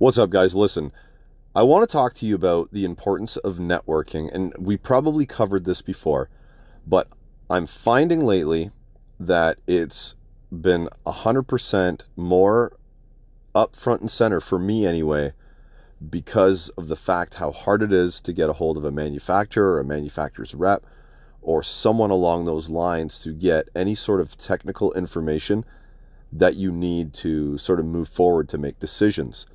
What's up, guys? Listen, I want to talk to you about the importance of networking, and we probably covered this before, but I'm finding lately that it's been 100% more up front and center for me anyway, because of the fact how hard it is to get a hold of a manufacturer or a manufacturer's rep or someone along those lines to get any sort of technical information that you need to sort of move forward to make decisions.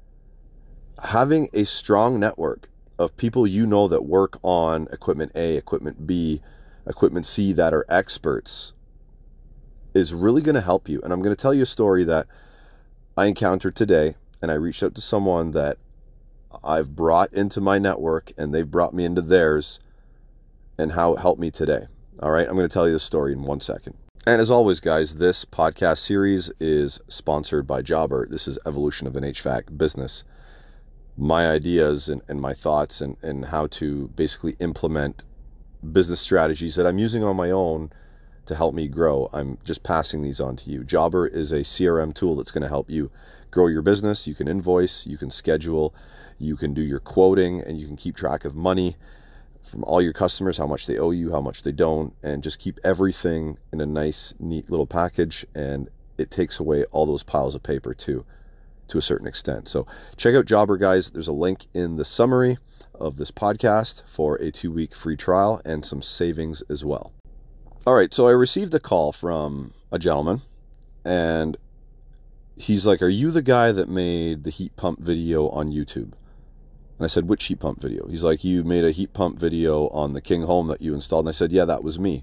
Having a strong network of people you know that work on equipment A, equipment B, equipment C that are experts is really going to help you. And I'm going to tell you a story that I encountered today, and I reached out to someone that I've brought into my network and they've brought me into theirs, and how it helped me today. All right, I'm going to tell you the story in 1 second. And as always, guys, this podcast series is sponsored by Jobber. This is Evolution of an HVAC Business. My ideas and my thoughts and how to basically implement business strategies that I'm using on my own to help me grow. I'm just passing these on to you. Jobber is a CRM tool that's going to help you grow your business. You can invoice, you can schedule, you can do your quoting, and you can keep track of money from all your customers, how much they owe you, how much they don't, and just keep everything in a nice, neat little package. And it takes away all those piles of paper too, to a certain extent. So check out Jobber, guys. There's a link in the summary of this podcast for a 2-week free trial and some savings as well. All right, so I received a call from a gentleman, and he's like, "Are you the guy that made the heat pump video on YouTube?" And I said, "Which heat pump video?" He's like, "You made a heat pump video on the King Home that you installed." And I said, "Yeah, that was me."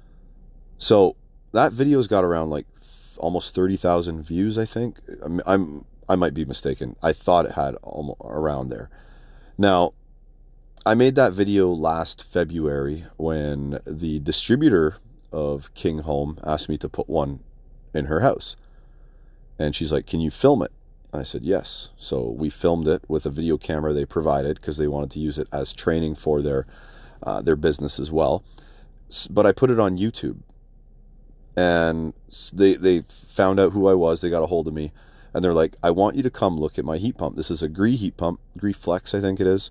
So that video's got around like almost 30,000 views, I think. I might be mistaken. I thought it had almost around there. Now, I made that video last February when the distributor of King Home asked me to put one in her house. And she's like, "Can you film it?" I said, "Yes." So we filmed it with a video camera they provided because they wanted to use it as training for their business as well. But I put it on YouTube. And they found out who I was. They got a hold of me. And they're like, "I want you to come look at my heat pump." This is a Gree heat pump, Gree Flex, I think it is.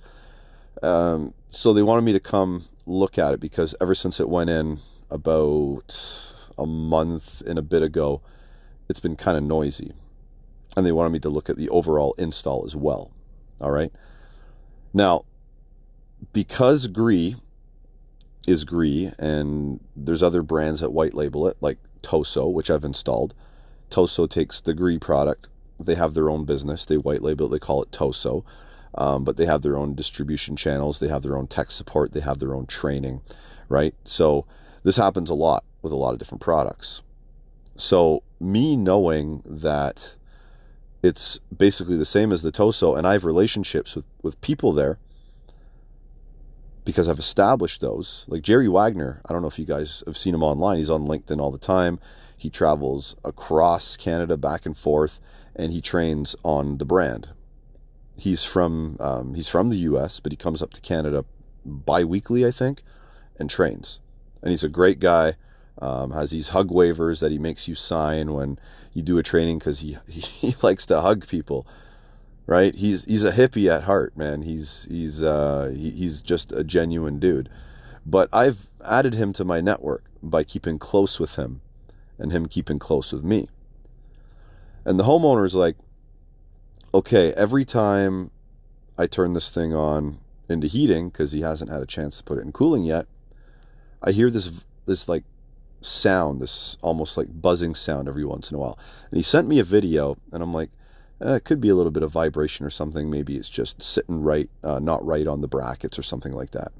So they wanted me to come look at it because ever since it went in about a month and a bit ago, it's been kind of noisy. And they wanted me to look at the overall install as well. All right. Now, because Gree is Gree, and there's other brands that white label it, like Toso, which I've installed. Toso takes the Gree product. They have their own business. They white label it. They call it Toso. But they have their own distribution channels. They have their own tech support. They have their own training, right? So this happens a lot with a lot of different products. So me knowing that it's basically the same as the Toso, and I have relationships with people there because I've established those. Like Jerry Wagner, I don't know if you guys have seen him online. He's on LinkedIn all the time. He travels across Canada back and forth, and he trains on the brand. He's from the US, but he comes up to Canada bi-weekly, I think, and trains. And he's a great guy. Has these hug waivers that he makes you sign when you do a training because he likes to hug people, right? He's a hippie at heart, man. He's just a genuine dude. But I've added him to my network by keeping close with him and him keeping close with me. And the homeowner's like, "Okay, every time I turn this thing on into heating, because he hasn't had a chance to put it in cooling yet, I hear this like sound, this almost like buzzing sound every once in a while." And he sent me a video, and I'm like, it could be a little bit of vibration or something. Maybe it's just sitting right, not right on the brackets or something like that.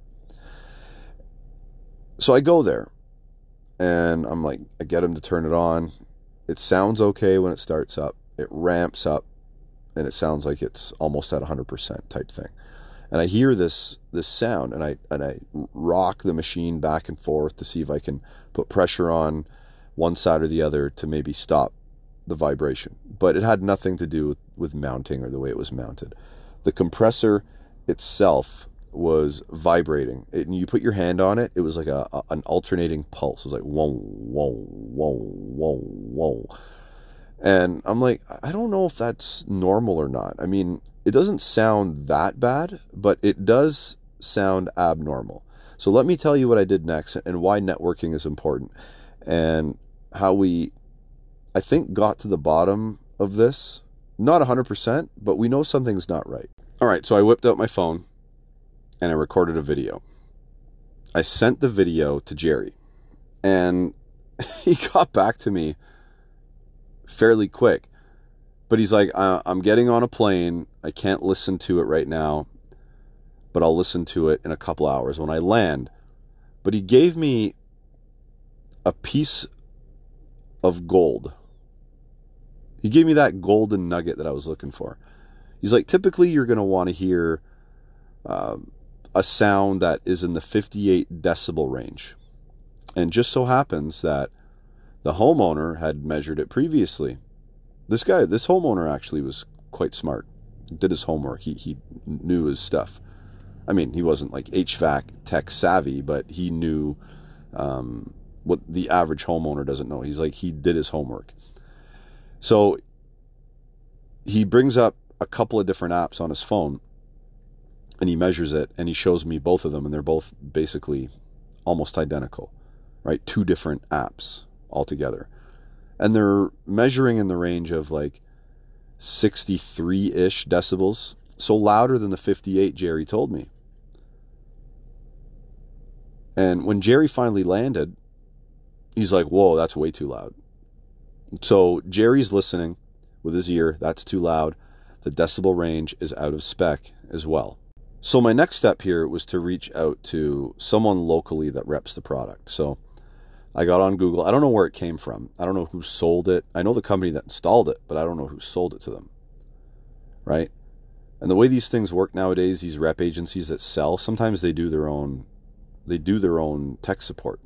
So I go there, and I'm like, I get him to turn it on. It sounds okay when it starts up. It ramps up, and it sounds like it's almost at 100% type thing. And I hear this sound, and I rock the machine back and forth to see if I can put pressure on one side or the other to maybe stop the vibration. But it had nothing to do with mounting or the way it was mounted. The compressor itself was vibrating. And you put your hand on it, it was like an alternating pulse. It was like whoa, whoa, whoa, whoa, whoa. And I'm like, I don't know if that's normal or not. I mean, it doesn't sound that bad, but it does sound abnormal. So let me tell you what I did next and why networking is important and how we, I think, got to the bottom of this. Not 100%, but we know something's not right. All right, so I whipped out my phone and I recorded a video. I sent the video to Jerry, and he got back to me fairly quick. But he's like, I'm getting on a plane. I can't listen to it right now, but I'll listen to it in a couple hours when I land. But he gave me a piece of gold. He gave me that golden nugget that I was looking for. He's like, typically you're going to want to hear a sound that is in the 58 decibel range. And just so happens that the homeowner had measured it previously. This homeowner actually was quite smart. Did his homework. He knew his stuff. I mean, he wasn't like HVAC tech savvy, but he knew what the average homeowner doesn't know. He did his homework. So he brings up a couple of different apps on his phone and he measures it and he shows me both of them, and they're both basically almost identical, right? 2 different apps altogether. And they're measuring in the range of like 63-ish decibels. So louder than the 58 Jerry told me. And when Jerry finally landed, he's like, whoa, that's way too loud. So Jerry's listening with his ear. That's too loud. The decibel range is out of spec as well. So my next step here was to reach out to someone locally that reps the product. So I got on Google. I don't know where it came from. I don't know who sold it. I know the company that installed it, but I don't know who sold it to them. Right? And the way these things work nowadays, these rep agencies that sell, sometimes they do their own tech support.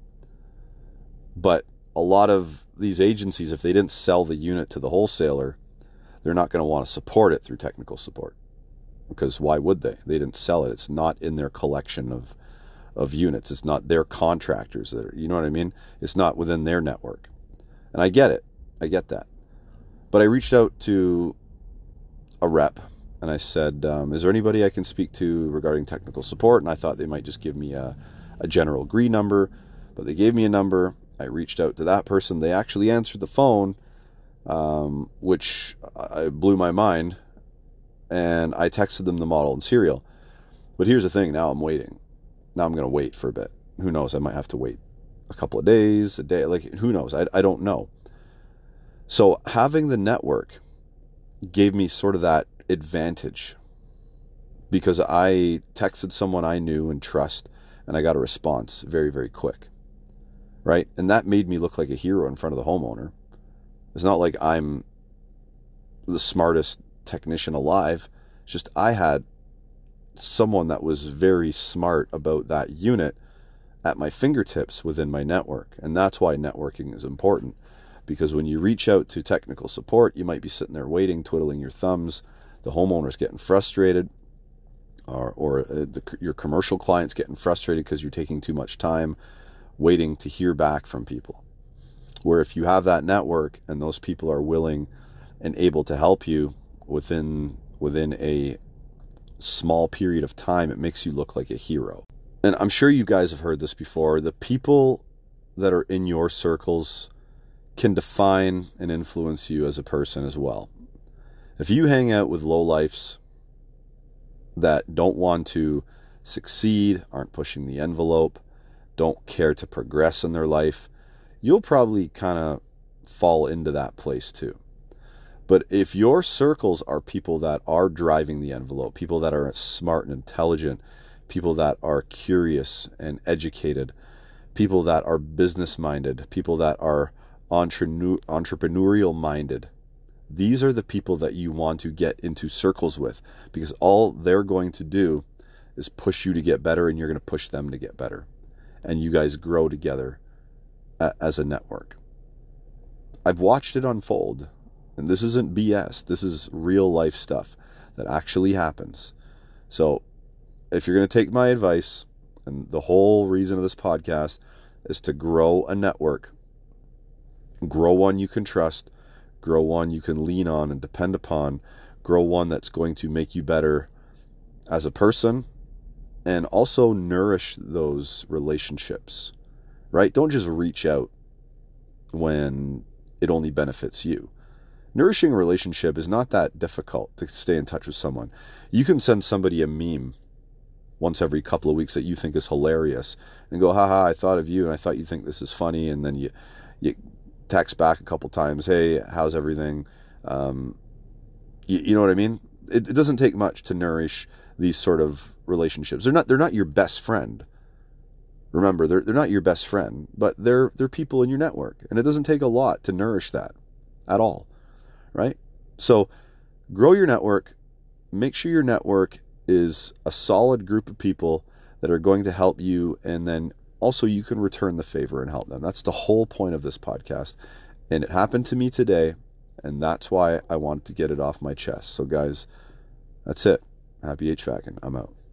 But a lot of these agencies, if they didn't sell the unit to the wholesaler, they're not going to want to support it through technical support. Because why would they? They didn't sell it. It's not in their collection of units. It's not their contractors that are, you know what I mean? It's not within their network. And I get it. I get that. But I reached out to a rep and I said, is there anybody I can speak to regarding technical support? And I thought they might just give me a general agree number, but they gave me a number. I reached out to that person. They actually answered the phone, which blew my mind. And I texted them the model and serial. But here's the thing. Now I'm waiting. Now I'm going to wait for a bit. Who knows? I might have to wait a couple of days, a day. Like, who knows? I don't know. So having the network gave me sort of that advantage because I texted someone I knew and trust, and I got a response very, very quick. Right? And that made me look like a hero in front of the homeowner. It's not like I'm the smartest technician alive. It's just I had someone that was very smart about that unit at my fingertips within my network. And that's why networking is important, because when you reach out to technical support, you might be sitting there waiting, twiddling your thumbs. The homeowner's getting frustrated, or your commercial client's getting frustrated because you're taking too much time waiting to hear back from people. Where if you have that network and those people are willing and able to help you within a small period of time, it makes you look like a hero. And I'm sure you guys have heard this before. The people that are in your circles can define and influence you as a person as well. If you hang out with lowlifes that don't want to succeed, aren't pushing the envelope, don't care to progress in their life, you'll probably kind of fall into that place too. But if your circles are people that are driving the envelope, people that are smart and intelligent, people that are curious and educated, people that are business-minded, people that are entrepreneurial-minded, these are the people that you want to get into circles with, because all they're going to do is push you to get better, and you're going to push them to get better. And you guys grow together as a network. I've watched it unfold. And this isn't BS. This is real life stuff that actually happens. So if you're going to take my advice, and the whole reason of this podcast is to grow a network, grow one you can trust, grow one you can lean on and depend upon, grow one that's going to make you better as a person, and also nourish those relationships, right? Don't just reach out when it only benefits you. Nourishing a relationship is not that difficult to stay in touch with someone. You can send somebody a meme once every couple of weeks that you think is hilarious and go, haha, I thought of you and I thought you think this is funny. And then you text back a couple times, hey, how's everything? You know what I mean? It doesn't take much to nourish these sort of relationships. They're not your best friend. Remember, they're not your best friend, but they're people in your network. And it doesn't take a lot to nourish that at all, right? So grow your network. Make sure your network is a solid group of people that are going to help you, and then also you can return the favor and help them. That's the whole point of this podcast. And it happened to me today, and that's why I wanted to get it off my chest. So guys, that's it. Happy HVACing. I'm out.